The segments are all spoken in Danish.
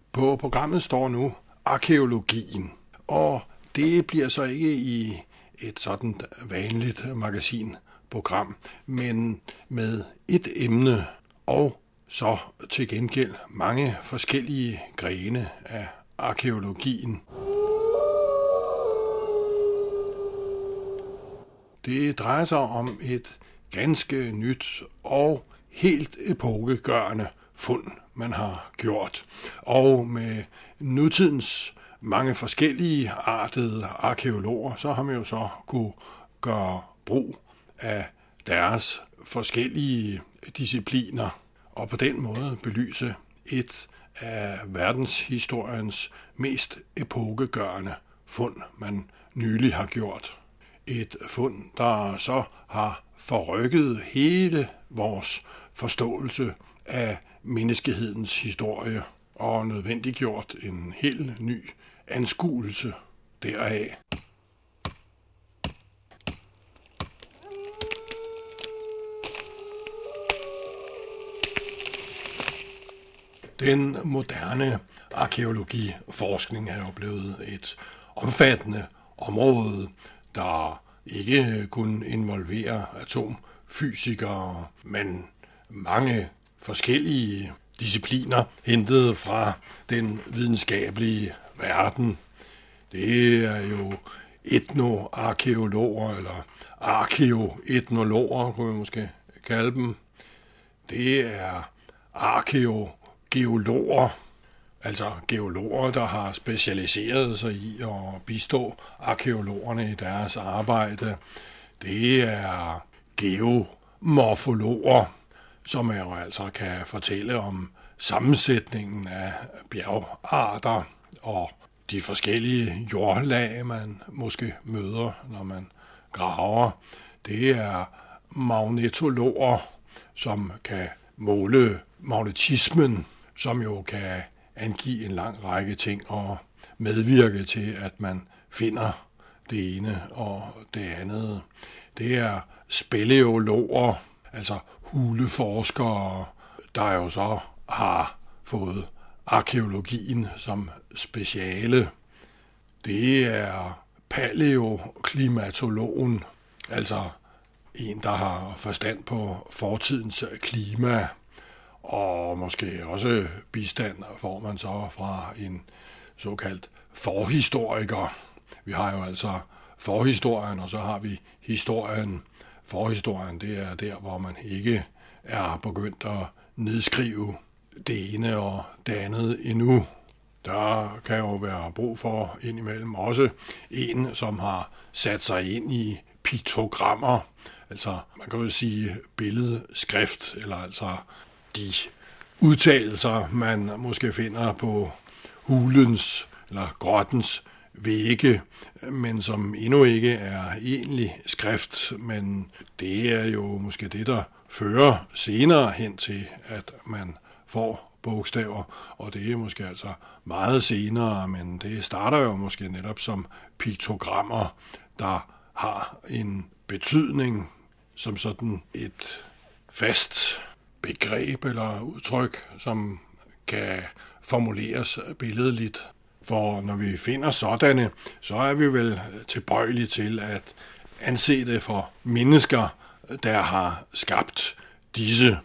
På programmet står nu arkæologien, og det bliver så ikke i et sådan vanligt magasinprogram, men med et emne og så til gengæld mange forskellige grene af arkæologien. Det drejer sig om et ganske nyt og helt epokegørende fund, man har gjort. Og med nutidens mange forskellige artede arkæologer, så har man jo så kunne gøre brug af deres forskellige discipliner, og på den måde belyse et af verdenshistoriens mest epokegørende fund, man nylig har gjort. Et fund, der så har forrykket hele vores forståelse af menneskehedens historie og nødvendiggjort en helt ny anskuelse deraf. Den moderne arkæologiforskning er jo blevet et omfattende område, der ikke kun involverer atomfysikere, men mange forskellige discipliner hentet fra den videnskabelige verden. Det er jo etnoarkæologer, eller arkæoetnologer, kunne vi måske kalde dem. Det er arkæogeologer, altså geologer, der har specialiseret sig i at bistå arkæologerne i deres arbejde. Det er geomorfologer, som jo altså kan fortælle om sammensætningen af bjergarter og de forskellige jordlag, man måske møder, når man graver. Det er magnetologer, som kan måle magnetismen, som jo kan angive en lang række ting og medvirke til, at man finder det ene og det andet. Det er speleologer, altså huleforskere, der jo så har fået arkæologien som speciale. Det er paleoklimatologen, altså en, der har forstand på fortidens klima, og måske også bistand får man så fra en såkaldt forhistoriker. Vi har jo altså forhistorien, og så har vi historien. Forhistorien, det er der, hvor man ikke er begyndt at nedskrive det ene og det andet endnu. Der kan jo være brug for indimellem også en, som har sat sig ind i piktogrammer, altså man kan jo sige billedskrift, eller altså de udtalelser, man måske finder på hulens eller grottens vægge, men som endnu ikke er egentlig skrift, men det er jo måske det, der fører senere hen til, at man får bogstaver, og det er måske altså meget senere, men det starter jo måske netop som piktogrammer, der har en betydning som sådan et fast begreb eller udtryk, som kan formuleres billedligt. For når vi finder sådanne, så er vi vel tilbøjelige til at anse det for mennesker, der har skabt disse.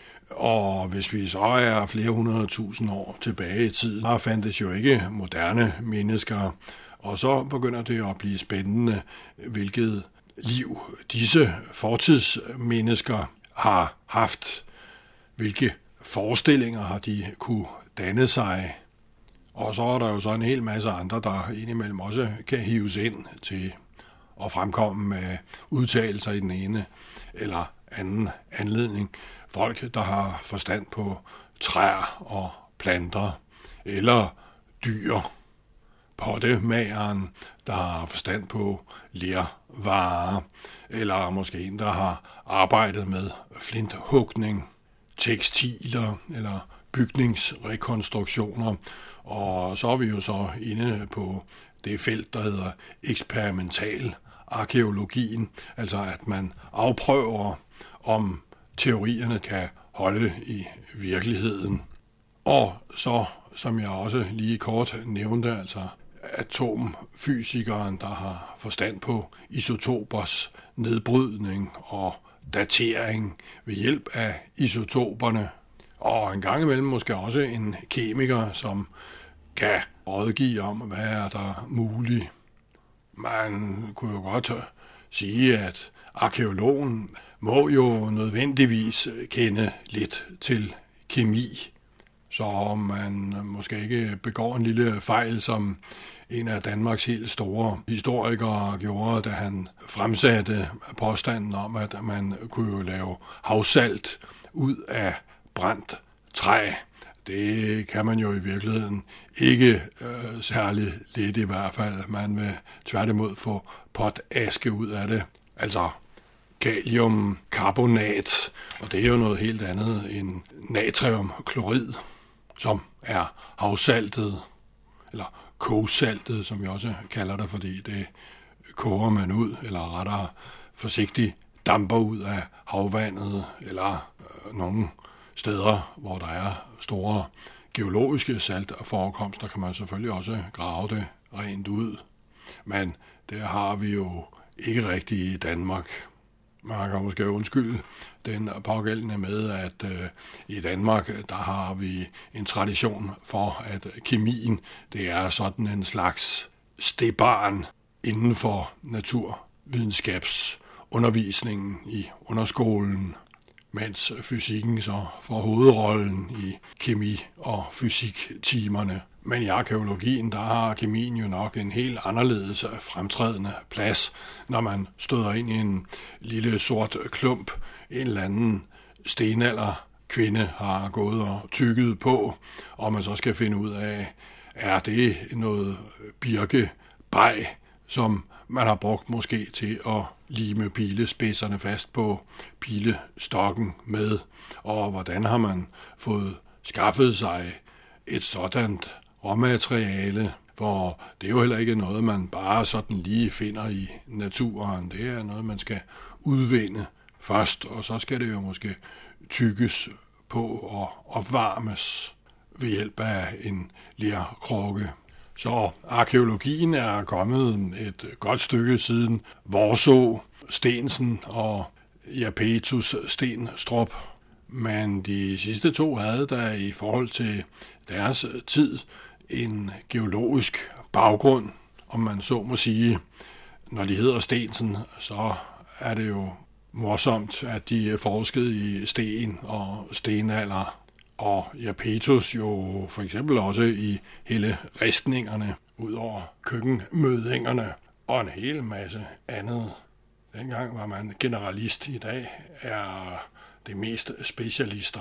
Og hvis vi så er flere 100.000 år tilbage i tiden, så fandtes jo ikke moderne mennesker. Og så begynder det at blive spændende, hvilket liv disse fortidsmennesker har haft. Hvilke forestillinger har de kunne danne sig? Og så er der jo så en hel masse andre, der indimellem også kan hives ind til at fremkomme med udtalelser i den ene eller anden anledning. Folk, der har forstand på træer og planter, eller dyr. Pottemageren, der har forstand på lervarer, eller måske en, der har arbejdet med flinthugning, tekstiler eller bygningsrekonstruktioner. Og så er vi jo så inde på det felt, der hedder eksperimental arkæologien, altså at man afprøver, om teorierne kan holde i virkeligheden. Og så, som jeg også lige kort nævnte, altså atomfysikeren, der har forstand på isotopers nedbrydning og datering ved hjælp af isotoperne. Og en gang imellem måske også en kemiker, som kan rådgive om, hvad er der muligt. Man kunne jo godt sige, at arkæologen må jo nødvendigvis kende lidt til kemi, så man måske ikke begår en lille fejl, som en af Danmarks helt store historikere gjorde, da han fremsatte påstanden om, at man kunne jo lave havsalt ud af brændt træ. Det kan man jo i virkeligheden ikke særlig lidt i hvert fald. Man vil tværtimod få potaske ud af det. Altså kaliumkarbonat, og det er jo noget helt andet end natriumklorid, som er havsaltet, eller kogsaltet, som vi også kalder det, fordi det koger man ud, eller rettere forsigtigt damper ud af havvandet, eller nogle steder, hvor der er store geologiske saltforekomster, kan man selvfølgelig også grave det rent ud. Men det har vi jo ikke rigtigt i Danmark. Man kan måske undskylde den pågældende med, at i Danmark, der har vi en tradition for, at kemien, det er sådan en slags stebarn inden for naturvidenskabsundervisningen i underskolen, mens fysikken så får hovedrollen i kemi- og fysiktimerne. Men i arkæologien, der har kemien jo nok en helt anderledes fremtrædende plads, når man støder ind i en lille sort klump, en eller anden stenalder kvinde har gået og tygget på, og man så skal finde ud af, er det noget birkebej, som man har brugt måske til at lime pilespidserne fast på pilestokken med, og hvordan har man fået skaffet sig et sådant råmateriale, for det er jo heller ikke noget, man bare sådan lige finder i naturen. Det er noget, man skal udvinde først, og så skal det jo måske tygges på og opvarmes ved hjælp af en lerkrukke. Så arkæologien er kommet et godt stykke siden Worsaae, Steensen og Japetus Stenstrup. Men de sidste to havde der i forhold til deres tid en geologisk baggrund, om man så må sige. Når de hedder Steensen, så er det jo morsomt, at de forskede i sten og stenalder, og Japetus jo for eksempel også i hele ristningerne, ud over køkkenmødingerne og en hel masse andet. Dengang var man generalist, i dag er det mest specialister.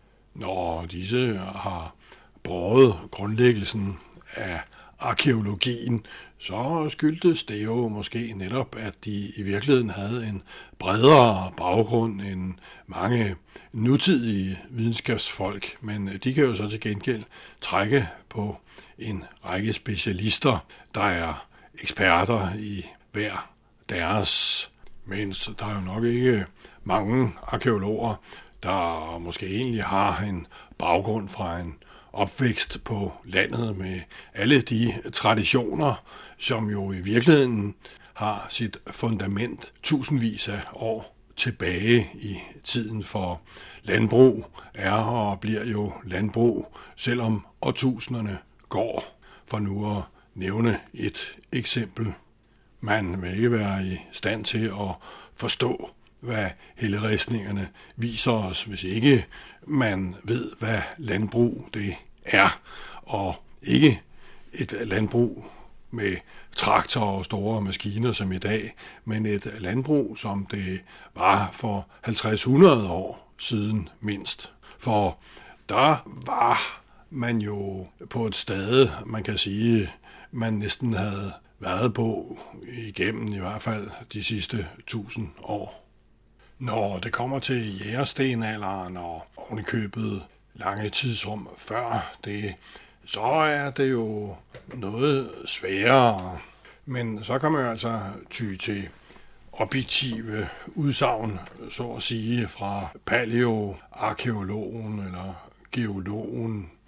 Når disse har båret grundlæggelsen af arkæologien, så skyldtes det jo måske netop, at de i virkeligheden havde en bredere baggrund end mange nutidige videnskabsfolk, men de kan jo så til gengæld trække på en række specialister, der er eksperter i hver deres, mens der er jo nok ikke mange arkæologer, der måske egentlig har en baggrund fra en opvækst på landet med alle de traditioner, som jo i virkeligheden har sit fundament tusindvis af år tilbage i tiden, for landbrug er og bliver jo landbrug, selvom årtusinderne går, for nu at nævne et eksempel. Man vil ikke være i stand til at forstå, hvad helleristningerne viser os, hvis ikke man ved, hvad landbrug det er, og ikke et landbrug med traktorer og store maskiner som i dag, men et landbrug, som det var for 50-100 år siden mindst. For der var man jo på et sted, man kan sige, man næsten havde været på igennem i hvert fald de sidste 1000 år. Når det kommer til jægerstenalderen og ovenikøbet lange tidsrum før det, så er det jo noget sværere. Men så kan man jo altså ty til objektive udsagn, så at sige, fra paleoarkæologen eller geologen,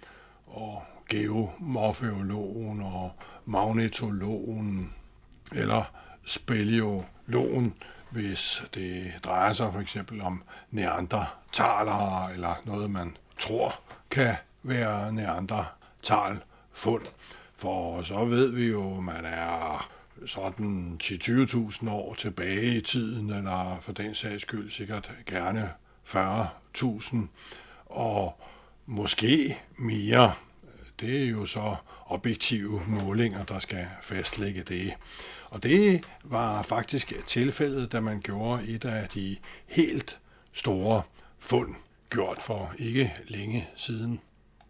og geomorfologen og magnetologen eller speleologen, hvis det drejer sig for eksempel om neandertalere eller noget, man tror kan være neandertalfund. For så ved vi jo, at man er sådan 10-20.000 år tilbage i tiden, eller for den sags skyld sikkert gerne 40.000, og måske mere. Det er jo så objektive målinger, der skal fastlægge det. Og det var faktisk tilfældet, da man gjorde et af de helt store fund, gjort for ikke længe siden.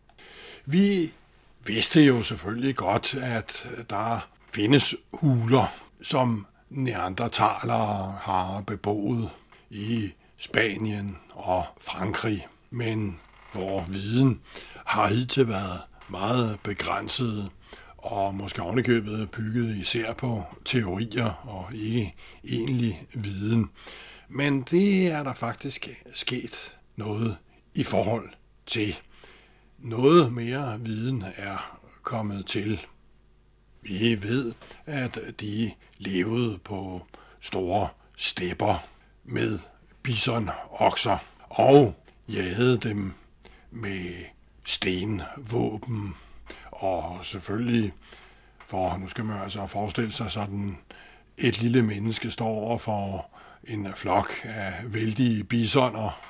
Vi vidste jo selvfølgelig godt, at der findes huler, som neandertalere har beboet i Spanien og Frankrig, men hvor viden har hidtil været meget begrænset og måske ovenikøbet bygget især på teorier og ikke egentlig viden. Men det er der faktisk sket noget i forhold til. Noget mere viden er kommet til. Vi ved, at de levede på store stepper med bisonokser og jagede dem med stenvåben. Og selvfølgelig, for nu skal man altså forestille sig sådan, et lille menneske står over for en flok af vældige bisoner.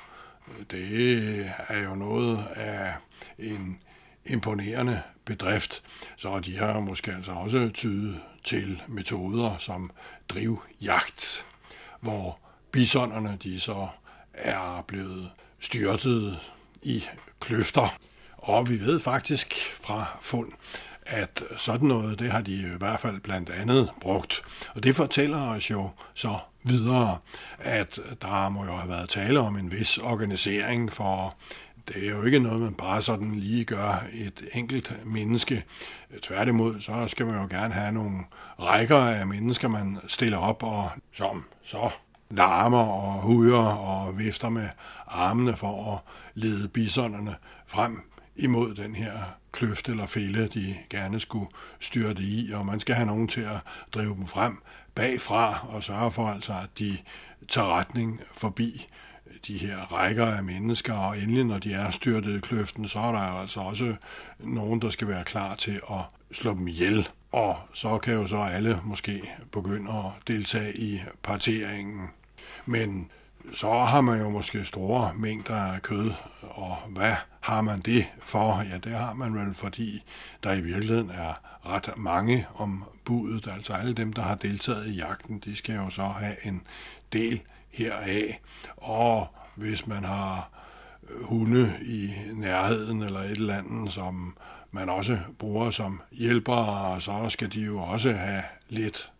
Det er jo noget af en imponerende bedrift, så de har måske altså også tydet til metoder som drivjagt, hvor bisonerne de så er blevet styrtet i kløfter. Og vi ved faktisk fra fund, at sådan noget, det har de i hvert fald blandt andet brugt. Og det fortæller os jo så videre, at der må jo have været tale om en vis organisering, for det er jo ikke noget, man bare sådan lige gør et enkelt menneske. Tværtimod, så skal man jo gerne have nogle rækker af mennesker, man stiller op, og som så larmer og hujer og vifter med armene for at lede bisonerne frem imod den her kløft eller fælde, de gerne skulle styrte i, og man skal have nogen til at drive dem frem bagfra og sørge for altså, at de tager retning forbi de her rækker af mennesker, og endelig når de er styrtet i kløften, så er der altså også nogen, der skal være klar til at slå dem ihjel. Og så kan jo så alle måske begynde at deltage i parteringen. Men så har man jo måske store mængder af kød, og hvad har man det for? Ja, det har man vel, fordi der i virkeligheden er ret mange om budet. Altså alle dem, der har deltaget i jagten, de skal jo så have en del heraf. Og hvis man har hunde i nærheden eller et eller andet, som man også bruger som hjælpere, så skal de jo også have lidt.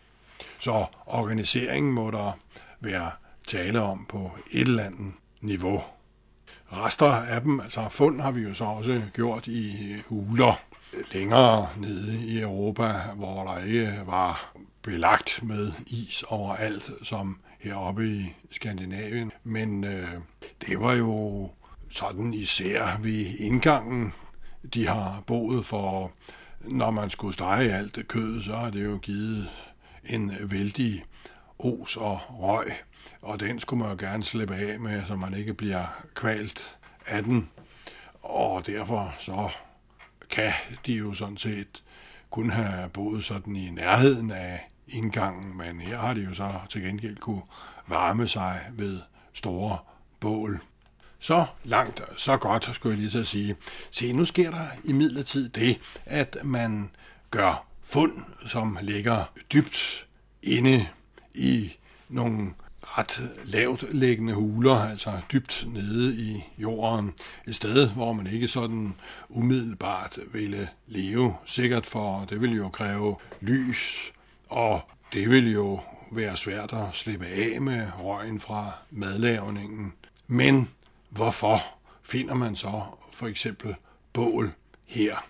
Så organiseringen må der være tale om på et eller andet niveau. Rester af dem, altså fund, har vi jo så også gjort i huler længere nede i Europa, hvor der ikke var belagt med is overalt, som heroppe i Skandinavien. Men det var jo sådan især ved indgangen, de har boet, for når man skulle stege alt det kød, så har det jo givet en vældig os og røg, og den skulle man jo gerne slippe af med, så man ikke bliver kvalt af den. Og derfor så kan de jo sådan set kun have boet sådan i nærheden af indgangen, men her har de jo så til gengæld kunne varme sig ved store bål. Så langt, så godt, skulle jeg lige så sige. Se, nu sker der imidlertid det, at man gør fund, som ligger dybt inde i nogle ret lavt liggende huler, altså dybt nede i jorden. Et sted, hvor man ikke sådan umiddelbart ville leve. Sikkert, for det ville jo kræve lys, og det ville jo være svært at slippe af med røgen fra madlavningen. Men hvorfor finder man så for eksempel bål her?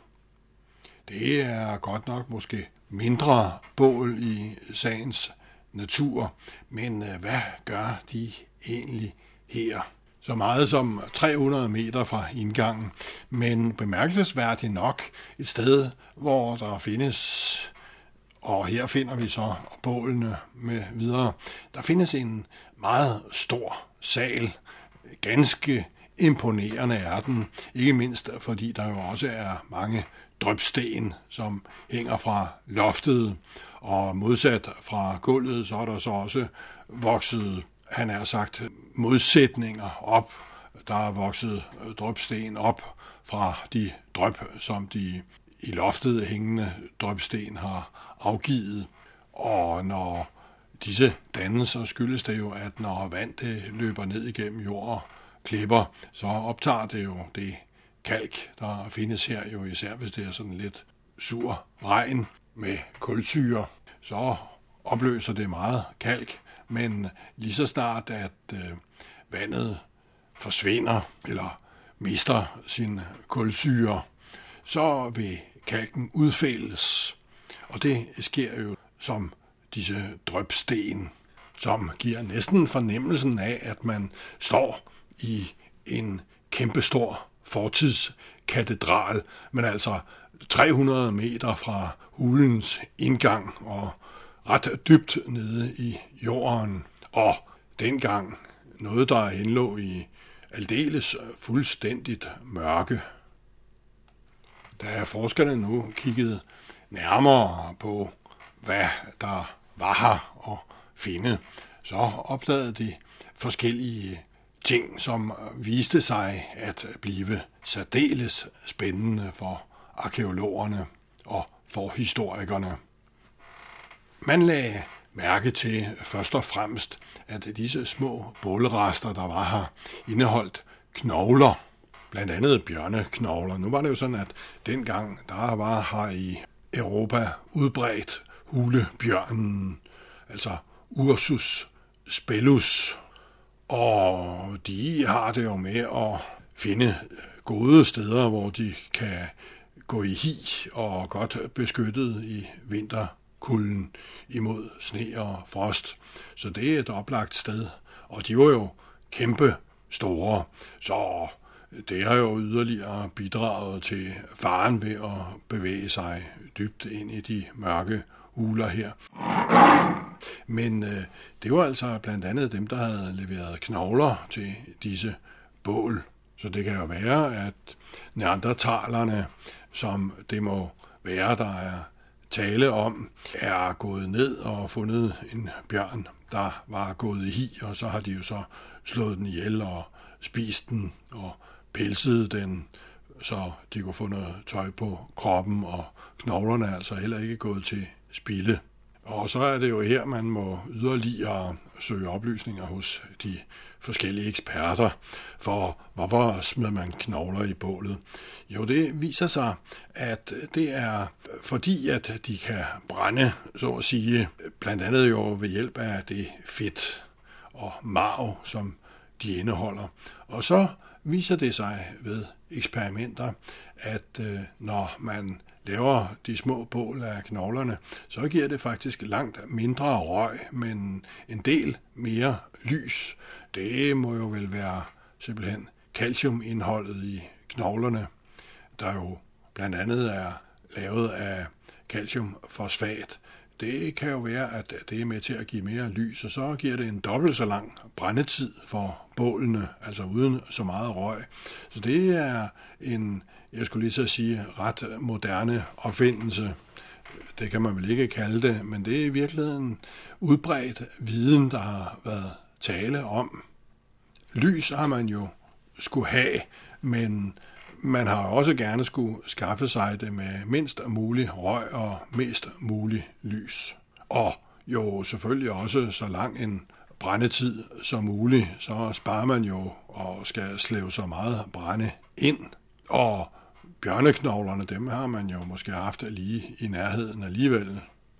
Det er godt nok måske mindre bål i sagens natur, men hvad gør de egentlig her? så meget som 300 meter fra indgangen, men bemærkelsesværdigt nok et sted, hvor der findes, og her finder vi så bålene med videre, der findes en meget stor sal, ganske imponerende er den, ikke mindst fordi der jo også er mange drypsten, som hænger fra loftet, og modsat fra gulvet, så er der så også vokset, han har sagt, modsætninger op. Der er vokset drypsten op fra de dryp, som de i loftet hængende drypsten har afgivet. Og når disse dannelser skyldes det jo, at når vand det løber ned igennem jord og klipper, så optager det jo det kalk, der findes her, jo især hvis det er sådan lidt sur regn med kulsyre, så opløser det meget kalk, men lige så snart, at vandet forsvinder eller mister sin kulsyre, så vil kalken udfældes. Og det sker jo som disse drypsten, som giver næsten fornemmelsen af, at man står i en kæmpestor fortidskatedral, men altså 300 meter fra hulens indgang og ret dybt nede i jorden. Og dengang noget, der indlå i aldeles fuldstændigt mørke. Da forskerne nu kiggede nærmere på, hvad der var her at finde, så opdagede de forskellige ting, som viste sig at blive særdeles spændende for arkæologerne og for historikerne. Man lagde mærke til først og fremmest, at disse små bålrester, der var her, indeholdt knogler, blandt andet bjørneknogler. Nu var det jo sådan, at dengang der var her i Europa udbredt hulebjørnen, altså Ursus spellus, og de har det jo med at finde gode steder, hvor de kan gå i hi og godt beskyttet i vinterkulden imod sne og frost. Så det er et oplagt sted, og de var jo kæmpe store, så det har jo yderligere bidraget til faren ved at bevæge sig dybt ind i de mørke huler her. Men det var altså blandt andet dem, der havde leveret knogler til disse bål. Så det kan jo være, at neandertalerne, som det må være, der er tale om, er gået ned og fundet en bjørn, der var gået i hi, og så har de jo så slået den ihjel og spist den og pelset den, så de kunne få noget tøj på kroppen, og knoglerne er altså heller ikke gået til spilde. Og så er det jo her, man må yderligere søge oplysninger hos de forskellige eksperter, for hvorfor smider man knogler i bålet? Jo, det viser sig, at det er fordi, at de kan brænde, så at sige, blandt andet jo ved hjælp af det fedt og marv, som de indeholder. Og så viser det sig ved eksperimenter, at når man laver de små bål af knoglerne, så giver det faktisk langt mindre røg, men en del mere lys. Det må jo vel være simpelthen calciumindholdet i knoglerne, der jo blandt andet er lavet af calciumfosfat. Det kan jo være, at det er med til at give mere lys, og så giver det en dobbelt så lang brændetid for bålene, altså uden så meget røg. Så det er en, jeg skulle lige så sige, ret moderne opfindelse. Det kan man vel ikke kalde det, men det er i virkeligheden udbredt viden, der har været tale om. Lys har man jo skulle have, men man har også gerne skulle skaffe sig det med mindst mulig røg og mest mulig lys. Og jo selvfølgelig også så lang en brændetid som muligt, så sparer man jo og skal slæve så meget brænde ind. Og bjørneknoglerne, dem har man jo måske haft lige i nærheden alligevel.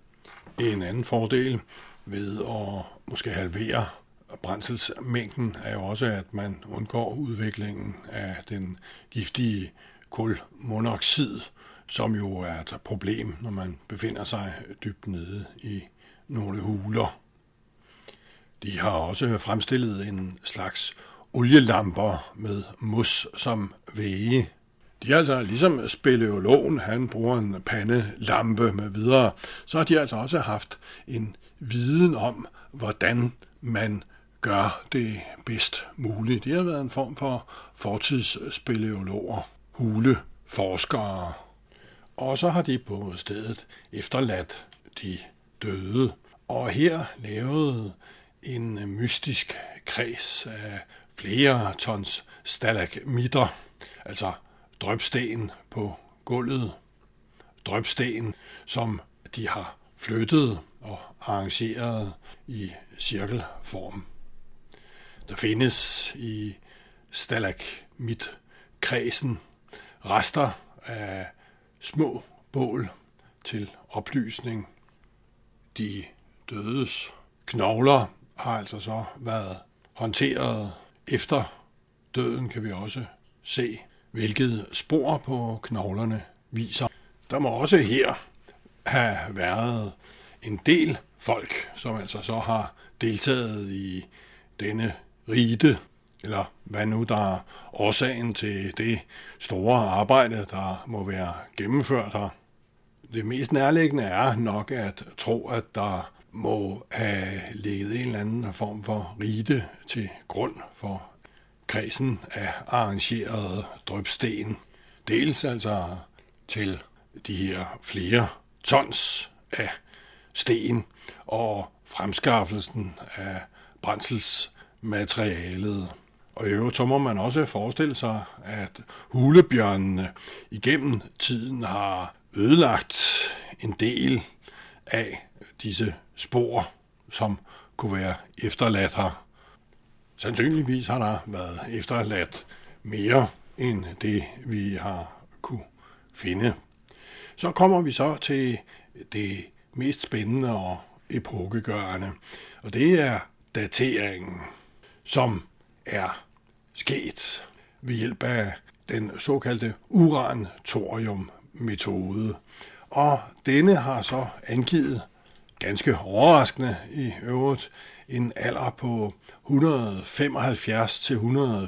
En anden fordel ved at måske halvere brændselsmængden er jo også, at man undgår udviklingen af den giftige kulmonoxid, som jo er et problem, når man befinder sig dybt nede i nogle huler. De har også fremstillet en slags olielamper med mos som væge. De er altså ligesom speleologen, han bruger en pandelampe med videre, så har de altså også haft en viden om, hvordan man gør det bedst muligt. Det har været en form for fortidsspeleologer, huleforskere. Og så har de på stedet efterladt de døde. Og her lavede en mystisk kreds af flere tons stalagmitter, altså drypsten på gulvet. Drypsten, som de har flyttet og arrangeret i cirkelform. Der findes i stalagmitkredsen rester af små bål til oplysning. De dødes knogler har altså så været håndteret efter døden, kan vi også se, hvilket spor på knoglerne viser. Der må også her have været en del folk, som altså så har deltaget i denne rite, eller hvad nu der er årsagen til det store arbejde, der må være gennemført her. Det mest nærliggende er nok at tro, at der må have ligget en eller anden form for rite til grund for kredsen af arrangerede drypsten. Dels altså til de her flere tons af sten og fremskaffelsen af brændselsmaterialet. Og i øvrigt så må man også forestille sig, at hulebjørnene igennem tiden har ødelagt en del af disse spor, som kunne være efterladt her. Sandsynligvis har der været efterladt mere end det, vi har kunne finde. Så kommer vi så til det mest spændende og epokegørende, og det er dateringen, som er sket ved hjælp af den såkaldte uran-thorium-metode. Og denne har så angivet, ganske overraskende i øvrigt, en alder på 175 til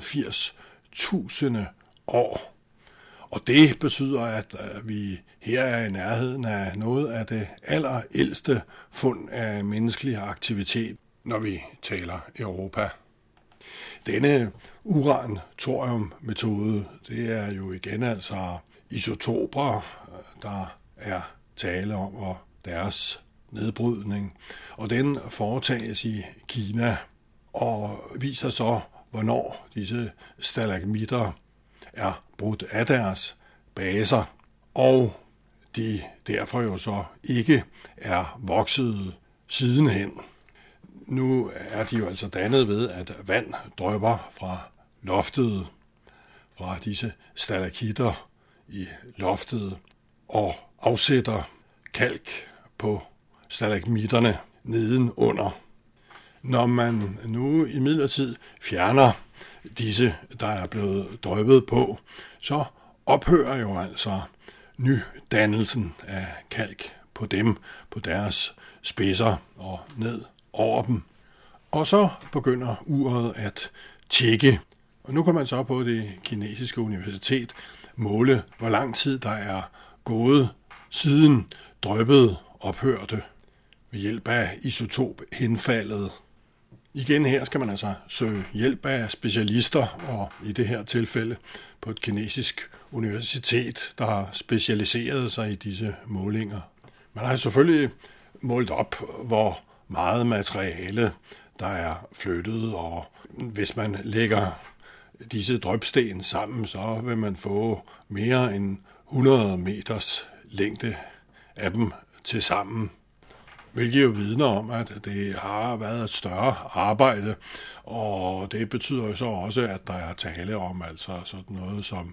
180.000 år. Og det betyder, at vi her er i nærheden af noget af det allerældste fund af menneskelig aktivitet, når vi taler Europa. Denne uran-thorium-metode, det er jo igen altså isotoper, der er tale om, og deres nedbrydning. Og den foretages i Kina og viser så, hvornår disse stalagmitter er brudt af deres baser, og de derfor jo så ikke er vokset sidenhen. Nu er de jo altså dannet ved, at vand drypper fra loftet, fra disse stalaktitter i loftet, og afsætter kalk på stalagmitterne nedenunder. Når man nu imidlertid fjerner disse, der er blevet dryppet på, så ophører jo altså nydannelsen af kalk på dem, på deres spidser og ned over dem. Og så begynder uret at tikke. Og nu kan man så på det kinesiske universitet måle, hvor lang tid der er gået siden dryppet ophørte ved hjælp af isotophenfaldet. Igen her skal man altså søge hjælp af specialister, og i det her tilfælde på et kinesisk universitet, der har specialiseret sig i disse målinger. Man har selvfølgelig målt op, hvor meget materiale der er flyttet, og hvis man lægger disse drypsten sammen, så vil man få mere end 100 meters længde af dem til sammen. Hvilket jo vidner om, at det har været et større arbejde, og det betyder jo så også, at der er tale om altså sådan noget som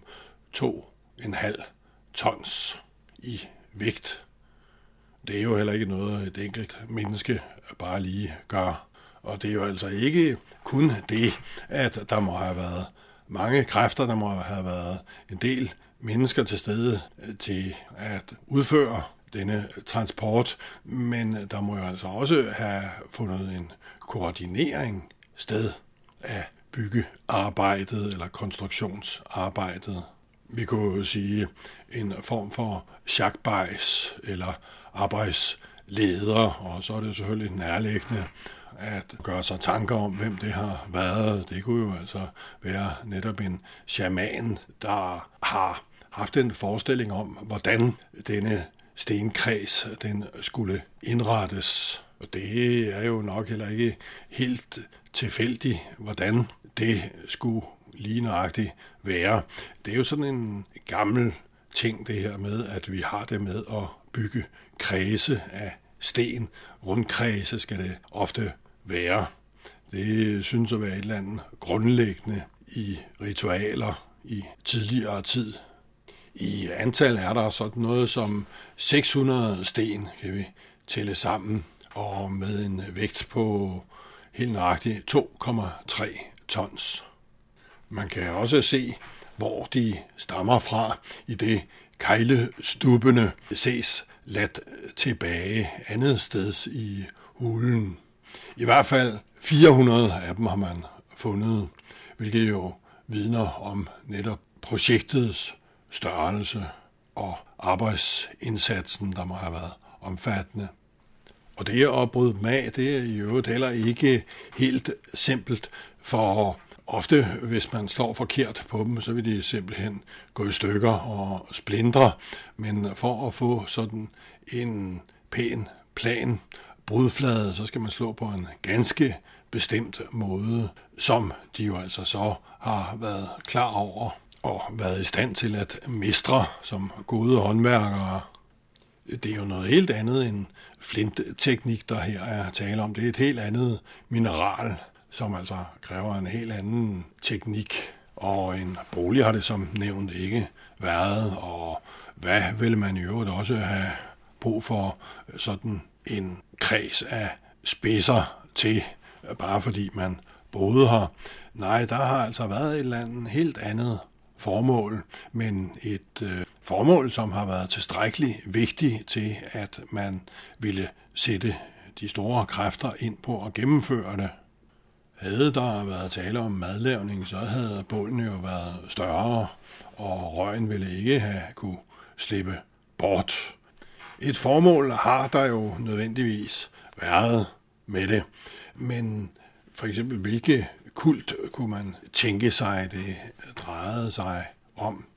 2,5 tons i vægt. Det er jo heller ikke noget, et enkelt menneske bare lige gør. Og det er jo altså ikke kun det, at der må have været mange kræfter, der må have været en del mennesker til stede til at udføre denne transport, men der må jo altså også have fundet en koordinering sted af byggearbejdet eller konstruktionsarbejdet. Vi kunne jo sige en form for sjakbajs eller arbejdsleder, og så er det selvfølgelig nærliggende at gøre sig tanker om, hvem det har været. Det kunne jo altså være netop en shaman, der har haft en forestilling om, hvordan denne stenkreds den skulle indrettes. Og det er jo nok heller ikke helt tilfældigt, hvordan det skulle lige nøjagtigt være. Det er jo sådan en gammel ting, det her med, at vi har det med at bygge kredse af sten. Rundkredse skal det ofte være. Det synes at være et eller andet grundlæggende i ritualer i tidligere tid. I antal er der sådan noget som 600 sten, kan vi tælle sammen, og med en vægt på helt nøjagtigt 2,3 tons. Man kan også se, hvor de stammer fra, i det kejlestubbene ses ladt tilbage andet sted i hulen. I hvert fald 400 af dem har man fundet, hvilket jo vidner om netop projektets størrelse og arbejdsindsatsen, der må have været omfattende. Og det at bryde dem af, det er i øvrigt heller ikke helt simpelt, for ofte, hvis man slår forkert på dem, så vil de simpelthen gå i stykker og splindre. Men for at få sådan en pæn plan brudflade, så skal man slå på en ganske bestemt måde, som de jo altså så har været klar over og været i stand til at mestre som gode håndværkere. Det er jo noget helt andet end flintteknik, der her er tale om. Det er et helt andet mineral, som altså kræver en helt anden teknik. Og en bolig har det som nævnt ikke været, og hvad vil man i øvrigt også have brug for sådan en kreds af spidser til, bare fordi man boede her? Nej, der har altså været et eller andet helt andet formål, men et formål, som har været tilstrækkeligt vigtigt til, at man ville sætte de store kræfter ind på at gennemføre det. Havde der været tale om madlavning, så havde bålene jo været større, og røgen ville ikke have kunne slippe bort. Et formål har der jo nødvendigvis været med det, men for eksempel hvilke kult kunne man tænke sig, det drejede sig om?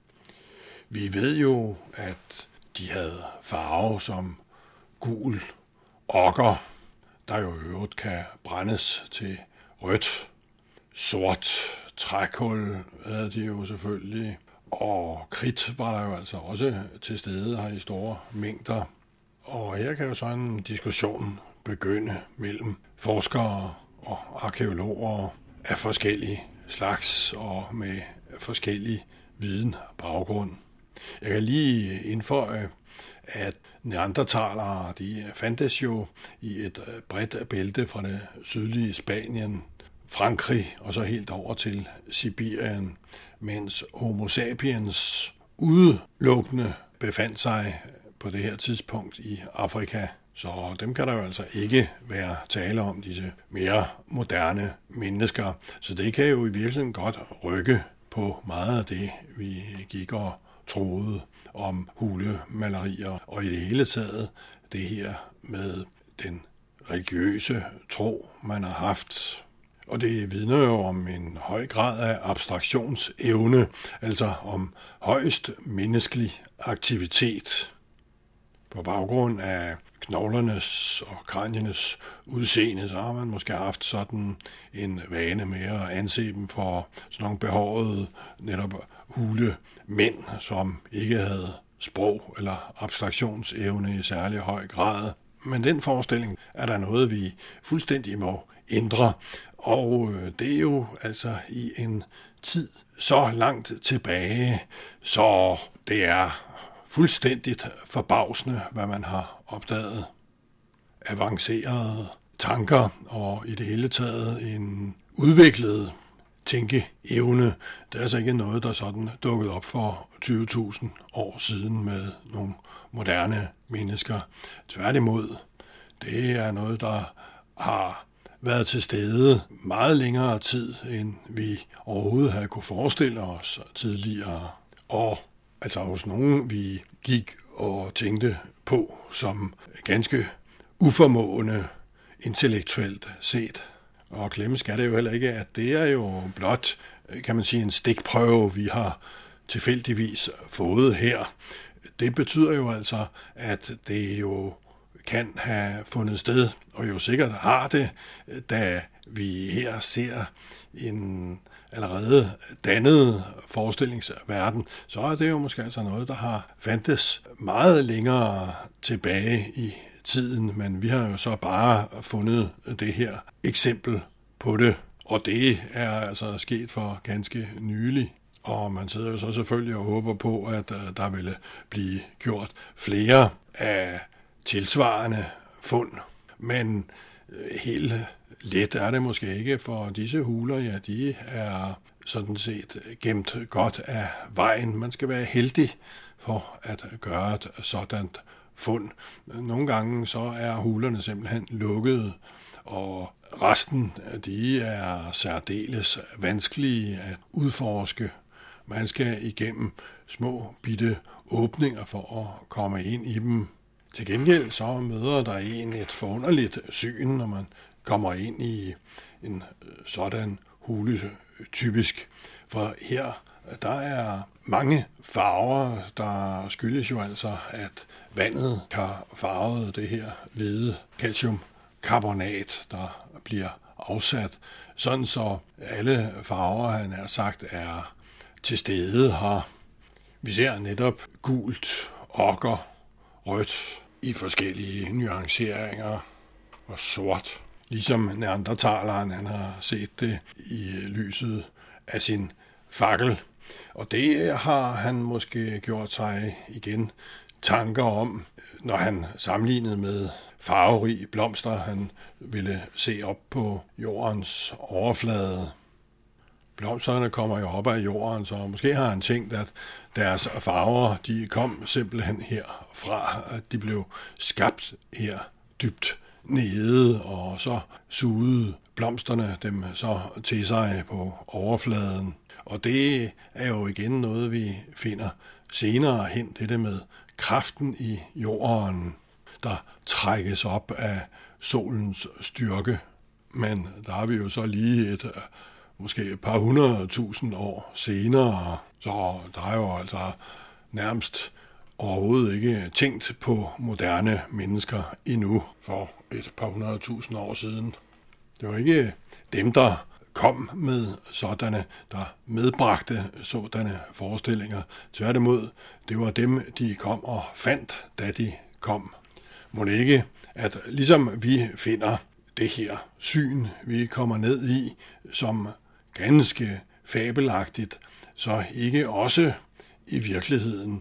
Vi ved jo, at de havde farve som gul okker, der jo i øvrigt kan brændes til rødt. Sort trækul havde de jo selvfølgelig, og kridt var der jo altså også til stede her i store mængder. Og her kan jo sådan en diskussion begynde mellem forskere og arkæologer af forskellige slags og med forskellig viden og baggrund. Jeg kan lige indføje, at neandertalere, de fandtes jo i et bredt bælte fra det sydlige Spanien, Frankrig og så helt over til Sibirien, mens Homo sapiens udelukkende befandt sig på det her tidspunkt i Afrika. Så dem kan der jo altså ikke være tale om, disse mere moderne mennesker. Så det kan jo i virkeligheden godt rykke på meget af det, vi gik og troede om hulemalerier, og i det hele taget det her med den religiøse tro, man har haft. Og det vidner jo om en høj grad af abstraktionsevne, altså om højst menneskelig aktivitet. På baggrund af knoglernes og kranjenes udseende, så har man måske haft sådan en vane med at anse dem for sådan nogle behårede netop hule mænd, som ikke havde sprog eller abstraktionsevne i særlig høj grad. Men den forestilling er der noget, vi fuldstændig må ændre, og det er jo altså i en tid så langt tilbage, så det er fuldstændigt forbavsende, hvad man har opdaget. Avancerede tanker og i det hele taget en udviklet tænkeevne. Det er altså ikke noget, der sådan dukkede op for 20.000 år siden med nogle moderne mennesker. Tværtimod, det er noget, der har været til stede meget længere tid, end vi overhovedet havde kunne forestille os tidligere. Og altså hos nogen, vi gik og tænkte på som ganske uformående intellektuelt set. Og glemme skal det jo heller ikke, at det er jo blot, kan man sige, en stikprøve, vi har tilfældigvis fået her. Det betyder jo altså, at det jo kan have fundet sted, og jo sikkert har det, da vi her ser en allerede dannet forestillingsverden, så er det jo måske altså noget, der har fandtes meget længere tilbage i tiden, men vi har jo så bare fundet det her eksempel på det, og det er altså sket for ganske nylig. Og man sidder jo så selvfølgelig og håber på, at der ville blive gjort flere af tilsvarende fund. Men helt let er det måske ikke, for disse huler, ja, de er sådan set gemt godt af vejen. Man skal være heldig for at gøre et sådant fund. Nogle gange så er hulerne simpelthen lukkede, og resten de er særdeles vanskelige at udforske. Man skal igennem små bitte åbninger for at komme ind i dem. Til gengæld så møder der en et forunderligt syn, når man kommer ind i en sådan hule typisk. For her der er mange farver, der skyldes jo altså, at vandet har farvet det her hvide calciumkarbonat, der bliver afsat, sådan så alle farver, han har sagt, er til stede her. Vi ser netop gult, okker, rødt i forskellige nuanceringer og sort. Ligesom neandertaleren, han har set det i lyset af sin fakkel. Og det har han måske gjort sig igen tanker om, når han sammenlignede med farverige blomster, han ville se op på jordens overflade. Blomsterne kommer jo op af jorden, så måske har han tænkt, at deres farver, de kom simpelthen herfra, at de blev skabt her dybt nede, og så sugede blomsterne dem så til sig på overfladen. Og det er jo igen noget, vi finder senere hen, det med kraften i jorden, der trækkes op af solens styrke. Men der har vi jo så lige måske et par 100.000 år senere, så der er jo altså nærmest overhovedet ikke tænkt på moderne mennesker endnu for et par 100.000 år siden. Det var ikke dem, der kom med sådanne, der medbragte sådanne forestillinger. Tværtimod, det var dem, de kom og fandt, da de kom. Må det ikke, at ligesom vi finder det her syn, vi kommer ned i, som ganske fabelagtigt, så ikke også i virkeligheden,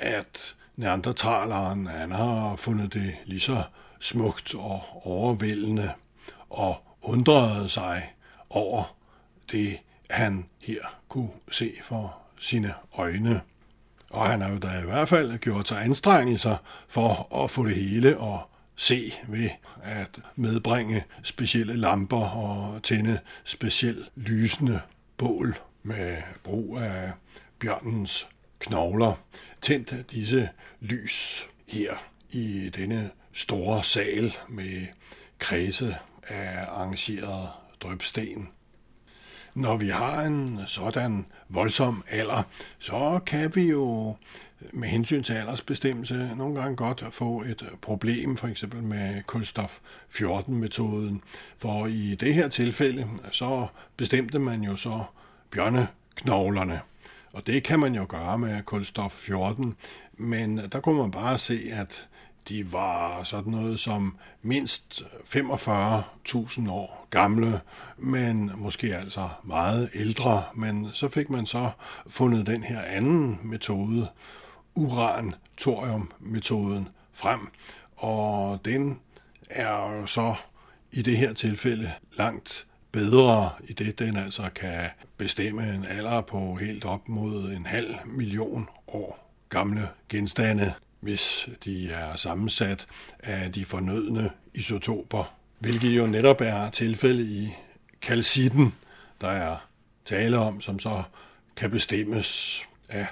at neandertaleren, han har fundet det lige så smukt og overvældende og undrede sig over det, han her kunne se for sine øjne. Og han har jo da i hvert fald gjort sig anstrengelser for at få det hele at se ved at medbringe specielle lamper og tænde specielt lysende bål med brug af bjørnens knogler. Tændt disse lys her i denne store sal med kredse af arrangeret drypsten. Når vi har en sådan voldsom alder, så kan vi jo med hensyn til aldersbestemmelse nogle gange godt få et problem, for eksempel med kulstof 14-metoden. For i det her tilfælde, så bestemte man jo så bjørneknoglerne. Og det kan man jo gøre med kulstof 14, men der kunne man bare se, at de var sådan noget som mindst 45.000 år gamle, men måske altså meget ældre. Men så fik man så fundet den her anden metode, uran-thorium-metoden, frem. Og den er jo så i det her tilfælde langt bedre, i det den altså kan bestemme en alder på helt op mod 500.000 år gamle genstande, hvis de er sammensat af de fornødne isotoper. hvilket jo netop er tilfælde i kalcitten, der er tale om, som så kan bestemmes af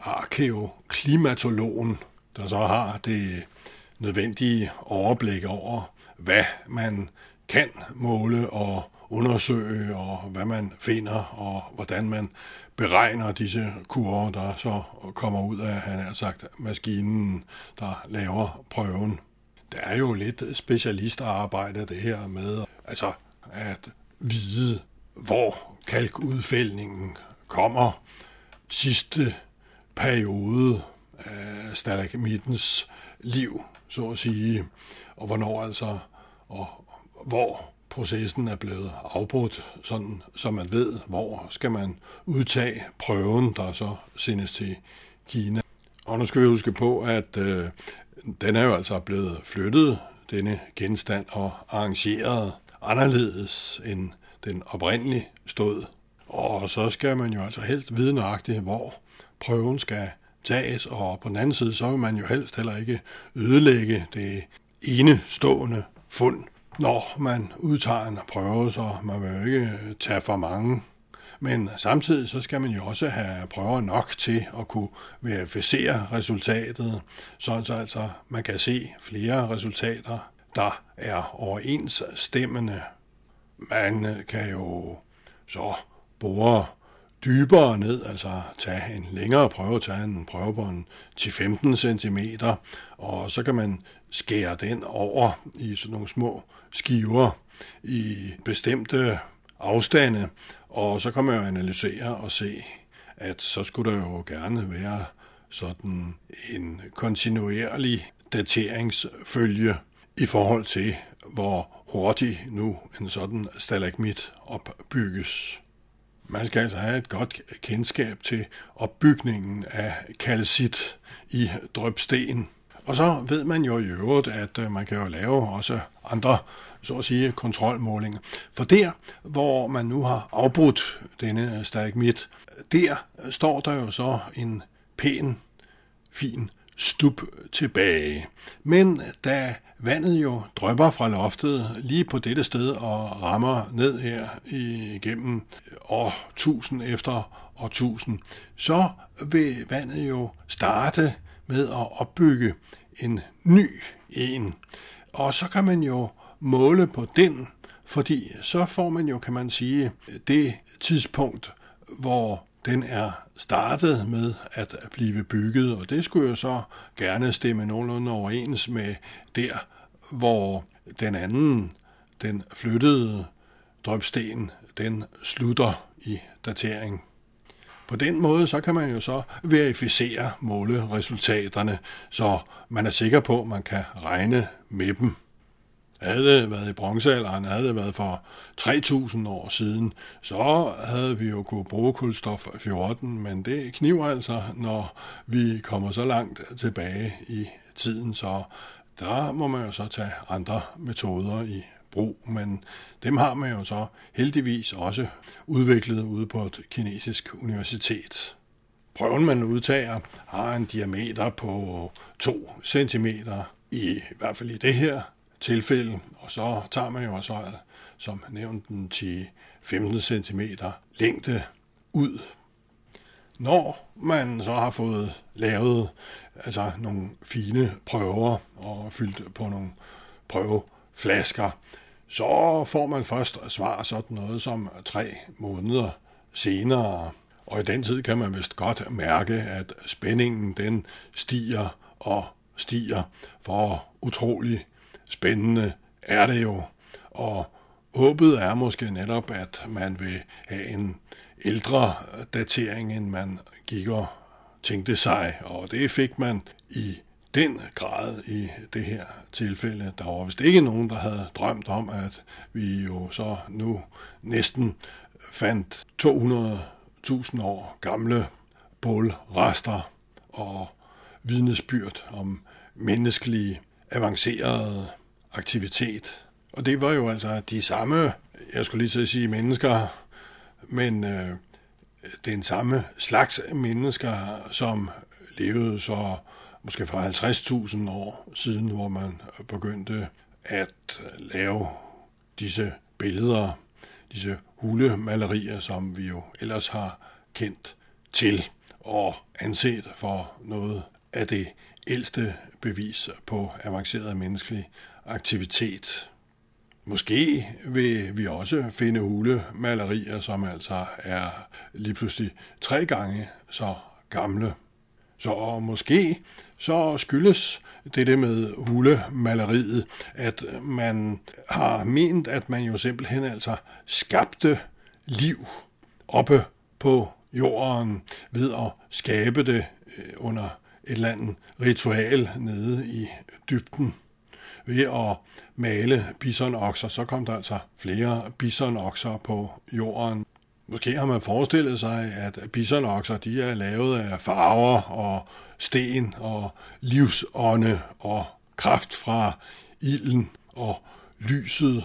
arkæoklimatologen, der så har det nødvendige overblik over, hvad man kan måle og undersøge, og hvad man finder, og hvordan man beregner disse kurver, der så kommer ud af, han har sagt, maskinen, der laver prøven. Det er jo lidt specialistarbejde, det her med altså at vide, hvor kalkudfældningen kommer. Sidste periode af stalagmittens liv, så at sige, og hvornår altså, og hvor processen er blevet afbrudt, sådan så man ved, hvor skal man udtage prøven, der så sendes til Kina. Og nu skal vi huske på, at den er jo altså blevet flyttet, denne genstand, og arrangeret anderledes, end den oprindeligt stod. Og så skal man jo altså helst vide nøjagtigt, hvor prøven skal tages, og på den anden side, så vil man jo helst heller ikke ødelægge det enestående fund, når man udtager en prøve, så man vil jo ikke tage for mange. Men samtidig så skal man jo også have prøver nok til at kunne verificere resultatet, så altså man kan se flere resultater, der er overensstemmende. Man kan jo så bore dybere ned, altså tage en længere prøve, tage en prøve på en 10-15 cm, og så kan man skære den over i sådan nogle små skiver i bestemte afstande, og så kan man jo analysere og se, at så skulle der jo gerne være sådan en kontinuerlig dateringsfølge i forhold til, hvor hurtigt nu en sådan stalagmit opbygges. Man skal altså have et godt kendskab til opbygningen af kalcit i drypsten. Og så ved man jo i øvrigt, at man kan jo lave også andre, så at sige, kontrolmålinger. For der, hvor man nu har afbrudt denne stalagmit, der står der jo så en pæn, fin stup tilbage. Men da vandet jo drypper fra loftet lige på dette sted og rammer ned her igennem årtusind efter årtusind, så vil vandet jo starte med at opbygge en ny en. Og så kan man jo måle på den, fordi så får man jo, kan man sige, det tidspunkt, hvor den er startet med at blive bygget, og det skulle jo så gerne stemme nogenlunde overens med der, hvor den anden, den flyttede drypsten, den slutter i datering. På den måde, så kan man jo så verificere måleresultaterne, så man er sikker på, at man kan regne med dem. Havde det været i bronzealderen, havde det været for 3.000 år siden, så havde vi jo kunne bruge kulstof 14, men det kniver altså, når vi kommer så langt tilbage i tiden, så der må man jo så tage andre metoder i brug, men dem har man jo så heldigvis også udviklet ude på et kinesisk universitet. Prøven, man udtager, har en diameter på 2 cm, i hvert fald i det her tilfælde, og så tager man jo også, som nævnt, den 10-15 cm længde ud. Når man så har fået lavet altså nogle fine prøver og fyldt på nogle prøveflasker, så får man først svar sådan noget som 3 måneder senere. Og i den tid kan man vist godt mærke, at spændingen den stiger og stiger, for utrolig spændende er det jo. Og håbet er måske netop, at man vil have en ældre datering, end man gik og tænkte sig, og det fik man i den grad i det her tilfælde. Der var vist ikke nogen, der havde drømt om, at vi jo så nu næsten fandt 200.000 år gamle bålrester og vidnesbyrd om menneskelig avanceret aktivitet. Og det var jo altså de samme, jeg skulle lige så sige mennesker, men den samme slags mennesker, som levede så måske for 50.000 år siden, hvor man begyndte at lave disse billeder, disse hulemalerier, som vi jo ellers har kendt til og anset for noget af det ældste bevis på avanceret menneskelig aktivitet. Måske vil vi også finde hulemalerier, som altså er lige pludselig 3 gange så gamle. Så måske så skyldes det med hulemaleriet, at man har ment, at man jo simpelthen altså skabte liv oppe på jorden ved at skabe det under et eller andet ritual nede i dybden. Ved at male bisonokser, så kom der altså flere bisonokser på jorden. Måske har man forestillet sig, at bisonokser de er lavet af farver og sten og livsånde og kraft fra ilden og lyset.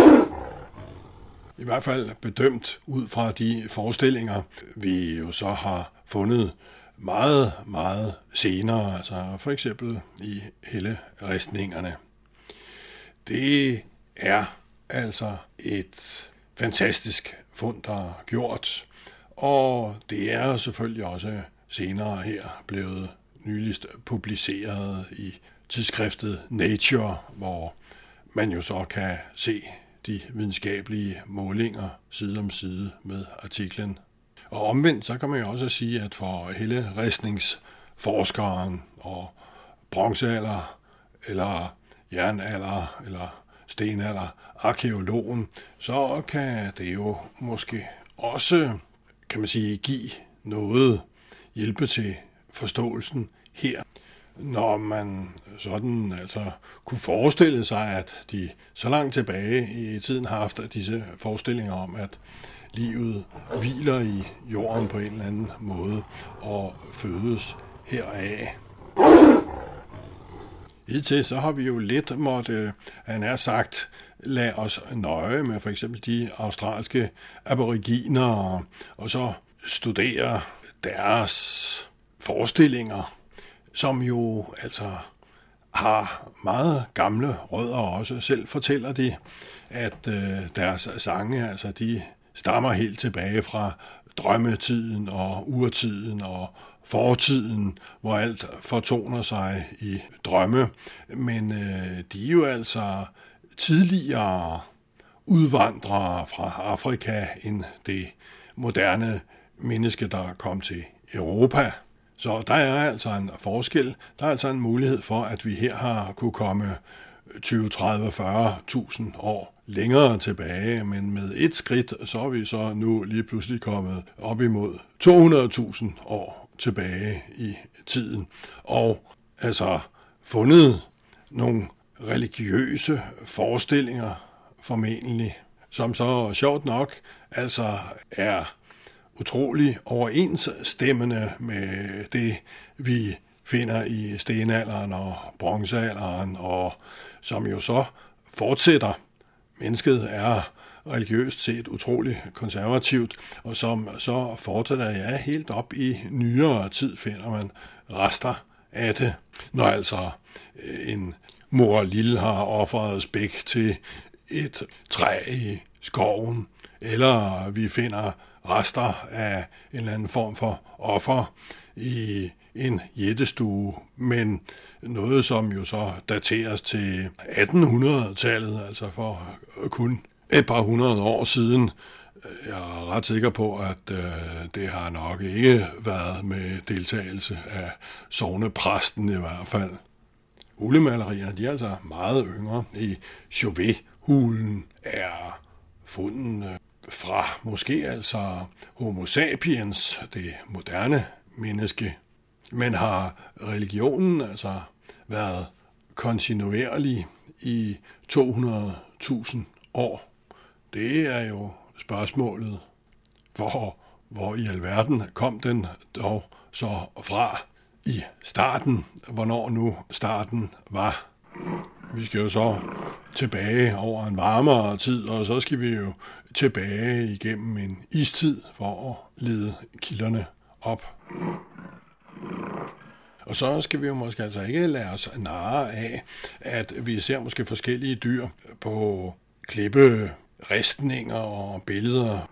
I hvert fald bedømt ud fra de forestillinger, vi jo så har fundet meget, meget senere, altså for eksempel i helleristningerne. Det er altså et fantastisk fund, der er gjort, og det er selvfølgelig også senere her blevet nyligst publiceret i tidsskriftet Nature, hvor man jo så kan se de videnskabelige målinger side om side med artiklen. Og omvendt så kan man jo også sige, at for helleristningsforskeren og bronzealder eller jernalder eller stenalder arkæologen, så kan det jo måske også, kan man sige, give noget hjælpe til forståelsen her. Når man sådan altså kunne forestille sig, at de så langt tilbage i tiden har haft disse forestillinger om, at livet hviler i jorden på en eller anden måde og fødes heraf. Hidtil så har vi jo lidt måtte, han er sagt, lade os nøje med for eksempel de australske aboriginer og så studere deres forestillinger, som jo altså har meget gamle rødder også. Selv fortæller de, at deres sange, altså de stammer helt tilbage fra drømmetiden og urtiden og fortiden, hvor alt fortoner sig i drømme. Men de er jo altså tidligere udvandrere fra Afrika end det moderne menneske, der kom til Europa. Så der er altså en forskel. Der er altså en mulighed for, at vi her har kunne komme 20, 30, 40.000 år længere tilbage, men med et skridt, så er vi så nu lige pludselig kommet op imod 200.000 år tilbage i tiden. Og altså fundet nogle religiøse forestillinger formentlig, som så sjovt nok altså er utrolig overensstemmende med det, vi finder i stenalderen og bronzealderen, og som jo så fortsætter. Mennesket er religiøst set utrolig konservativt, og som så fortsætter, ja, helt op i nyere tid finder man rester af det, når altså en mor lille har offret spæk til et træ i skoven, eller vi finder rester af en eller anden form for offer i en jættestue, men noget, som jo så dateres til 1800-tallet, altså for kun et par hundrede år siden. Jeg er ret sikker på, at det har nok ikke været med deltagelse af sognepræsten i hvert fald. Hulemalerierne, de er altså meget yngre. I Chauvet-hulen er fundet fra måske altså Homo sapiens, det moderne menneske, men har religionen altså været kontinuerlig i 200.000 år. Det er jo spørgsmålet, hvor i alverden kom den dog så fra i starten, hvornår nu starten var. Vi skal jo så tilbage over en varmere tid, og så skal vi jo tilbage igennem en istid for at lede kilderne op. Og så skal vi jo måske altså ikke lade os narre af, at vi ser måske forskellige dyr på klipperistninger og billeder.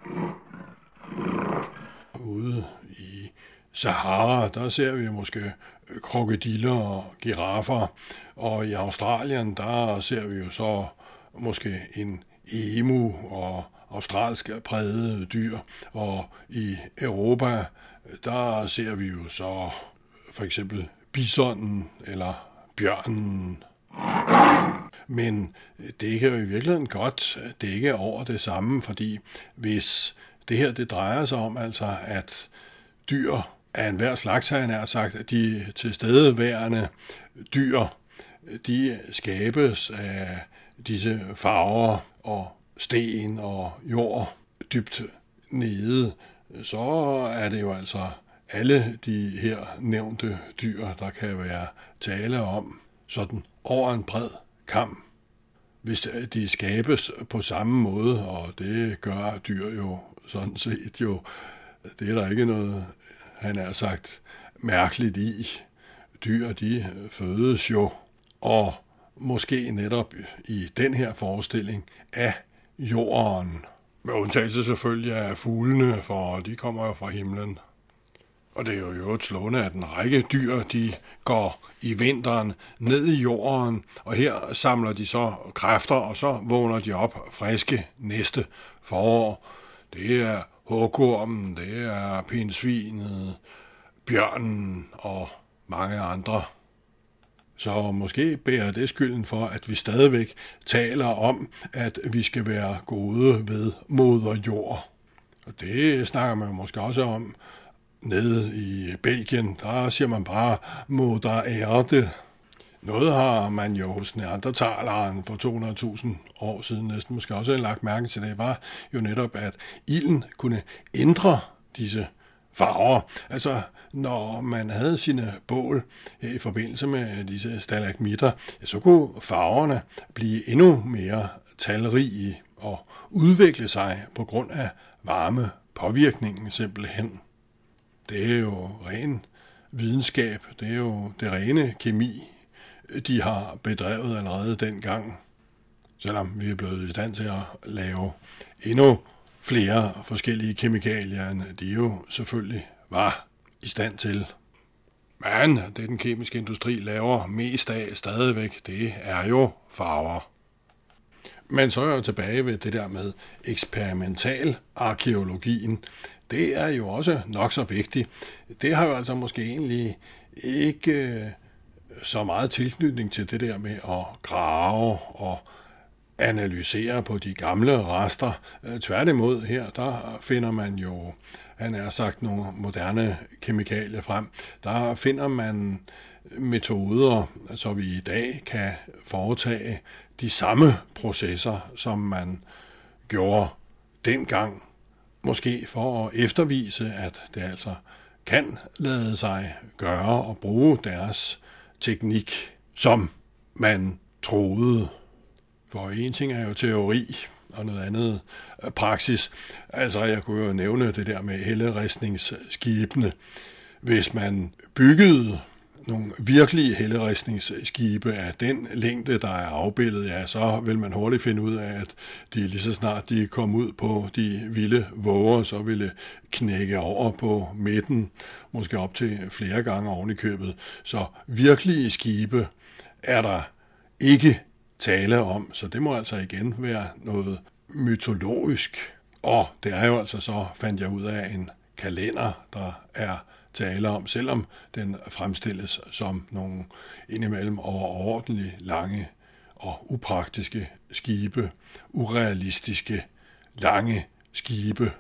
Ude i Sahara, der ser vi måske krokodiller og giraffer, og i Australien, der ser vi jo så måske en emu og australsk prægede dyr, og i Europa, der ser vi jo så for eksempel bisonen eller bjørnen. Men det kan jo i virkeligheden godt dække over det samme, fordi hvis det her det drejer sig om altså, at dyr af enhver slags, har jeg nær sagt, at de tilstedeværende dyr, de skabes af disse farver og sten og jord dybt nede, så er det jo altså alle de her nævnte dyr, der kan være tale om sådan over en bred kam. Hvis de skabes på samme måde, og det gør dyr jo sådan set jo, det er der ikke noget, han har sagt, mærkeligt i. Dyr, de fødes jo, og måske netop i den her forestilling af jorden. Med undtagelse selvfølgelig af fuglene, for de kommer jo fra himlen. Og det er jo et slående, at en række dyr, de går i vinteren ned i jorden, og her samler de så kræfter, og så vågner de op friske næste forår. Det er hugormen, det er pindsvinet, bjørnen og mange andre. Så måske bærer det skylden for, at vi stadigvæk taler om, at vi skal være gode ved moder jord. Og det snakker man måske også om nede i Belgien. Der siger man bare moder ærte. Noget har man jo hos neandertaleren for 200.000 år siden næsten måske også lagt mærke til. Det var jo netop, at ilden kunne ændre disse farver. Altså, når man havde sine bål i forbindelse med disse stalagmitter, så kunne farverne blive endnu mere talrige og udvikle sig på grund af varme påvirkningen simpelthen. Det er jo ren videnskab, det er jo det rene kemi, de har bedrevet allerede dengang, selvom vi er blevet i stand til at lave endnu flere forskellige kemikalier, end de jo selvfølgelig var i stand til. Men det den kemiske industri laver mest af stadigvæk, det er jo farver. Men så er jeg tilbage ved det der med eksperimental arkeologien. Det er jo også nok så vigtigt. Det har jo altså måske egentlig ikke så meget tilknytning til det der med at grave og analysere på de gamle rester. Tværtimod her, der finder man jo, han har sagt, nogle moderne kemikalier frem. Der finder man metoder, så vi i dag kan foretage de samme processer, som man gjorde dengang. Måske for at eftervise, at det altså kan lade sig gøre og bruge deres teknik, som man troede. For en ting er jo teori, og noget andet praksis. Altså, jeg kunne jo nævne det der med helleristningsskibene. Hvis man byggede nogle virkelige helleristningsskibe af den længde, der er afbildet, ja, så vil man hurtigt finde ud af, at de lige så snart de kom ud på de vilde våger, så ville knække over på midten, måske op til flere gange oven i købet. Så virkelige skibe er der ikke tale om, så det må altså igen være noget mytologisk. Og det er jo altså så, fandt jeg ud af, en kalender, der er tale om, selvom den fremstilles som nogle indimellem overordentligt lange og upraktiske skibe, urealistiske lange skibe.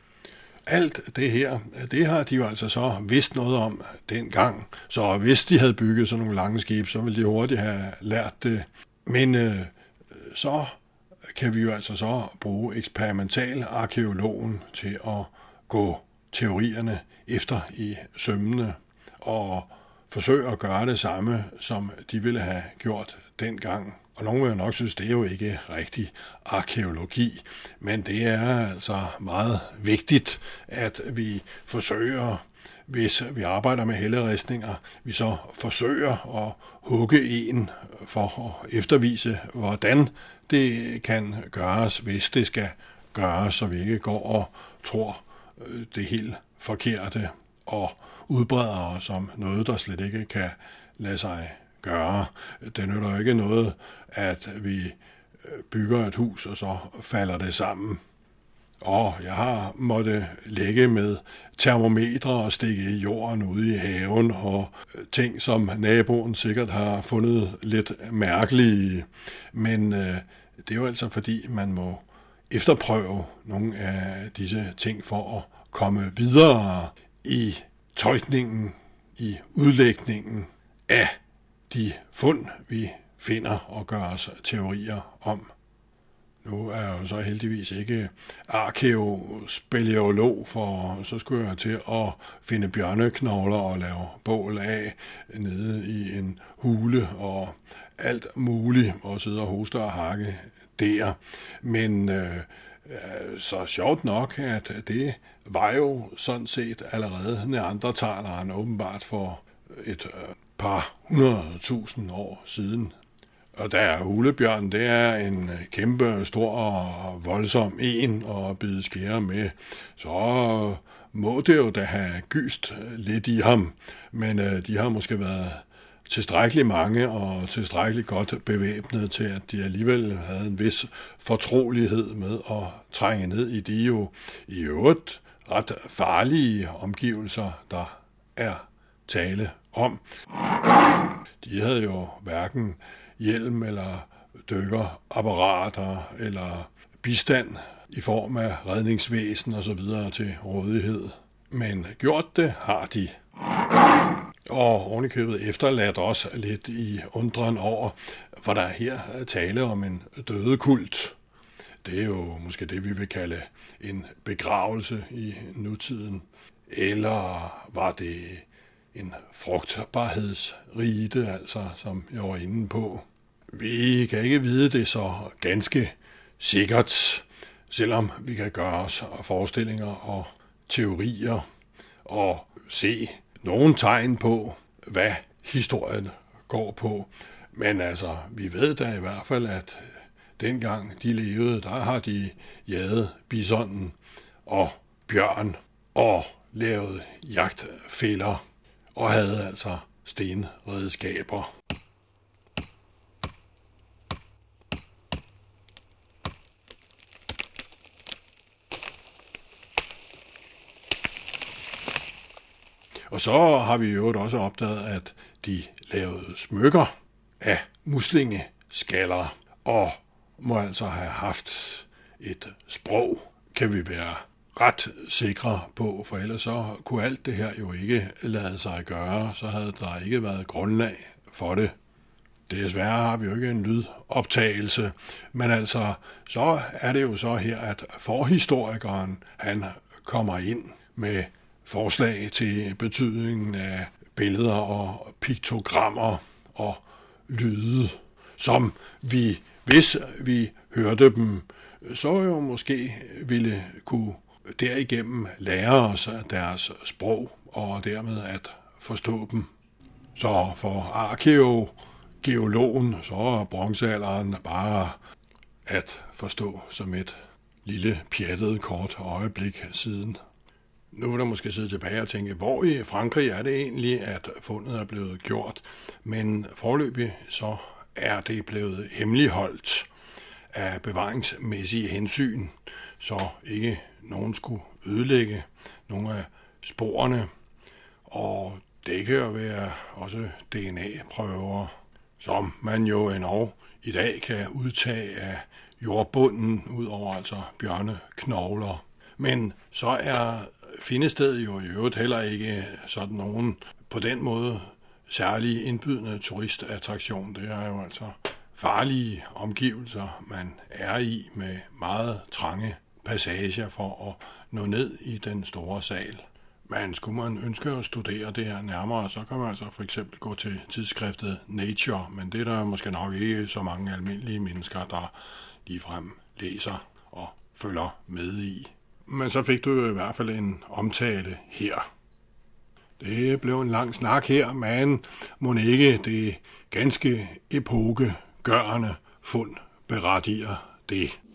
Alt det her, det har de jo altså så vidst noget om dengang, så hvis de havde bygget sådan nogle lange skibe, så ville de hurtigt have lært det. Men så kan vi jo altså så bruge eksperimental-arkeologen til at gå teorierne efter i sømmene og forsøge at gøre det samme, som de ville have gjort dengang. Og nogen vil jo nok synes, det er jo ikke rigtig arkæologi, men det er altså meget vigtigt, at vi forsøger hvis vi arbejder med helleristninger, vi så forsøger at hugge en for at eftervise, hvordan det kan gøres, hvis det skal gøres, så vi ikke går og tror det helt forkerte og udbreder os som noget, der slet ikke kan lade sig gøre. Det nytter ikke noget, at vi bygger et hus, og så falder det sammen. Og jeg har måttet lægge med termometre og stikke i jorden ude i haven, og ting, som naboen sikkert har fundet lidt mærkelige. Men det er jo altså fordi, man må efterprøve nogle af disse ting for at komme videre i tolkningen, i udlægningen af de fund, vi finder og gør os teorier om. Nu er jeg jo så heldigvis ikke arkæospeleolog, for så skulle jeg til at finde bjørneknogler og lave bål af nede i en hule og alt muligt, og sidde og hoste og hakke der. Men så sjovt nok, at det var jo sådan set allerede neandertaleren åbenbart for et par 100.000 år siden. Og der er hulebjørn, det er en kæmpe, stor og voldsom en at bide skære med. Så må det jo da have gyst lidt i ham. Men de har måske været tilstrækkeligt mange og tilstrækkeligt godt bevæbnet til, at de alligevel havde en vis fortrolighed med at trænge ned i de jo i øvrigt ret farlige omgivelser, der er tale om. De havde jo hverken hjelm eller dykkerapparater eller bistand i form af redningsvæsen og så videre til rådighed. Men gjort det har de. Og ovenikøbet efterladt også lidt i undren over, for der er her tale om en dødekult. Det er jo måske det, vi vil kalde en begravelse i nutiden. Eller var det en frugtbarhedsrite, altså, som jeg var inde på. Vi kan ikke vide det så ganske sikkert, selvom vi kan gøre os forestillinger og teorier og se nogle tegn på, hvad historien går på. Men altså, vi ved da i hvert fald, at dengang de levede, der har de jaget bisonen og bjørn og lavet jagtfælder og havde altså stenredskaber. Og så har vi jo også opdaget, at de lavede smykker af muslingeskaller og må altså have haft et sprog, kan vi være ret sikre på, for ellers så kunne alt det her jo ikke lade sig gøre, så havde der ikke været grundlag for det. Desværre har vi jo ikke en lydoptagelse, men altså, så er det jo så her, at forhistorikeren, han kommer ind med forslag til betydningen af billeder og piktogrammer og lyde, som vi, hvis vi hørte dem, så jo måske ville kunne derigennem lære os deres sprog og dermed at forstå dem. Så for arkæogeologen, så er bronzealderen bare at forstå som et lille pjattet kort øjeblik siden. Nu vil der måske sidde tilbage og tænke, hvor i Frankrig er det egentlig, at fundet er blevet gjort, men foreløbig så er det blevet hemmeligholdt af bevaringsmæssige hensyn, så ikke nogen skulle ødelægge nogle af sporene. Og det kan jo være også DNA-prøver, som man jo endnu i dag kan udtage af jordbunden, ud over altså bjørneknogler. Men så er findestedet jo i øvrigt heller ikke sådan nogen på den måde særlig indbydende turistattraktion. Det er jo altså farlige omgivelser, man er i med meget trange passager for at nå ned i den store sal. Men skulle man ønske at studere det her nærmere, så kan man altså for eksempel gå til tidsskriftet Nature, men det er der måske nok ikke så mange almindelige mennesker, der ligefrem læser og følger med i. Men så fik du jo i hvert fald en omtale her. Det blev en lang snak her, men mon ikke det ganske epokegørende fund berettiger det.